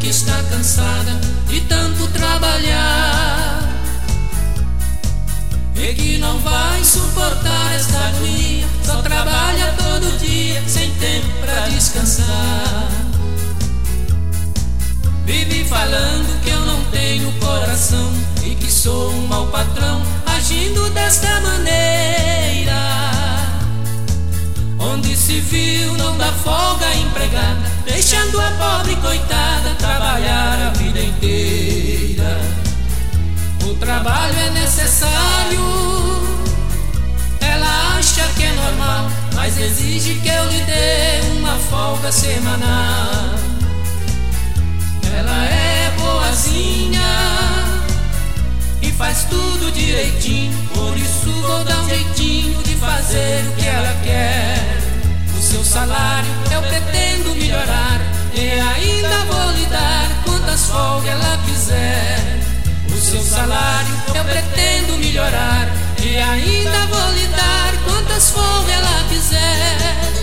que está cansada de tanto trabalhar e que não vai suportar esta agonia. Só trabalha todo dia, sem tempo pra descansar. Vive falando que eu não tenho coração e que sou um mau patrão, agindo desta maneira. Onde se viu não dá folga à empregada, deixando a pobre coitada trabalhar a vida inteira. O trabalho é necessário, ela acha que é normal, mas exige que eu lhe dê uma folga semanal. Ela é boazinha e faz tudo direitinho, por isso vou dar um jeitinho de fazer o que ela quer. O seu salário eu pretendo melhorar e ainda vou lhe dar quantas folgas ela quiser. O seu salário eu pretendo melhorar e ainda vou lhe dar quantas folgas ela quiser.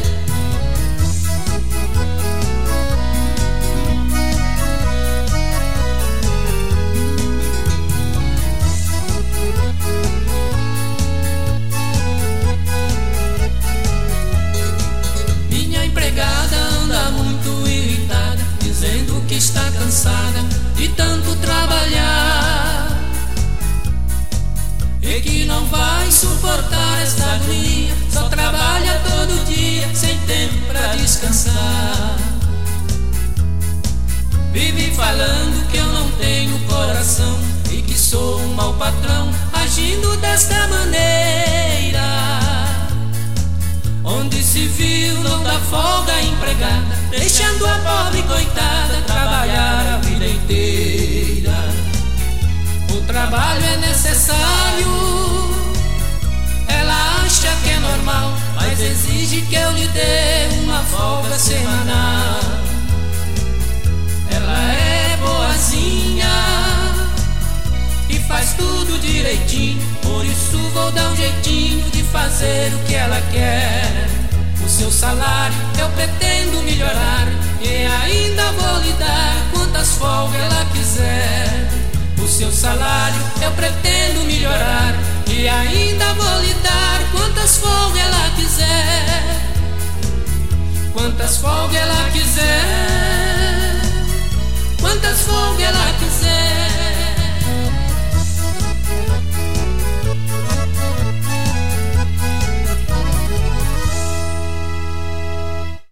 Está cansada de tanto trabalhar e que não vai suportar esta agonia. Só trabalha todo dia, sem tempo pra descansar. Vive falando que eu não tenho coração e que sou um mau patrão, agindo desta maneira. Onde se viu não dá folga à empregada, deixando a pobre coitada trabalhar a vida inteira. O trabalho é necessário, ela acha que é normal, mas exige que eu lhe dê uma folga semanal. Ela é boazinha e faz tudo direitinho, por isso vou dar um jeitinho de fazer o que ela quer. O seu salário eu pretendo melhorar e ainda vou lhe dar quantas folgas ela quiser. O seu salário eu pretendo melhorar e ainda vou lhe dar quantas folgas ela quiser. Quantas folgas ela quiser.